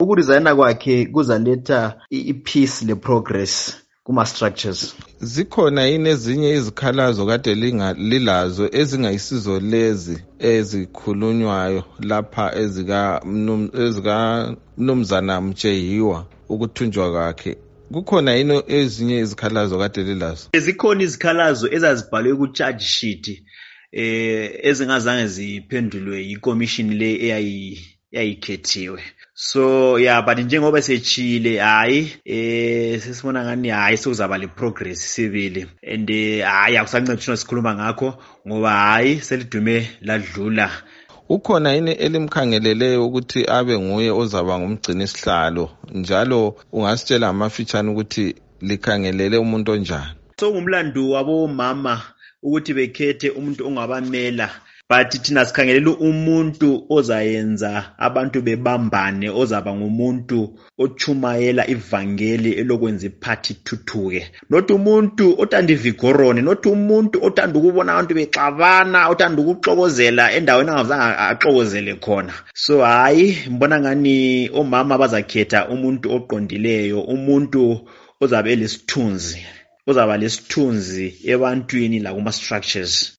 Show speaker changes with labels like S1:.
S1: ukuresigna kwakhe kuzaletha i-peace le-progress kuma-structures.
S2: Zikhona yini ezinye izikhalazo kade lilazo ezingayisizo lezi ezikhulunywayo lapha ezika Mnumzana Mtsheyiwa ukuthunjwa kwakhe? Kukhona yini ezinye izikhalazo kade lilazo?
S1: Zikhona izikhalazo ezazibhalwe ku-charge sheet ezingazange ziphendulwe yikomishini le eyayikhethiwe. So but njengoba sechile sesibona ngani sekuzaba le progress sibili and akusanceda ukuthi sikhuluma ngakho ngoba selidume ladlula.
S2: Ukhona yini elimkhangeleleyo ukuthi abe nguye ozaba ngumgcini isihlalo, njalo ungasitshela amafitshane ukuthi likhangelele umuntu onjani?
S1: So ngumlando wabomama ukuthi bekhethe umuntu ongabamela, but thina sikhangelela umuntu ozayenza abantu bebambane, ozaba ngumuntu ochumayela ivangeli elokwenza iphathi thuthuke, not umuntu othanda ivigorone, not umuntu othanda ukubona abantu bexabana, othanda ukuxokozela endaweni angazange axokozele khona. So mbona ngani omama bazakhetha umuntu oqondileyo, umuntu ozabe lesithunzi ebantwini la kuma structures.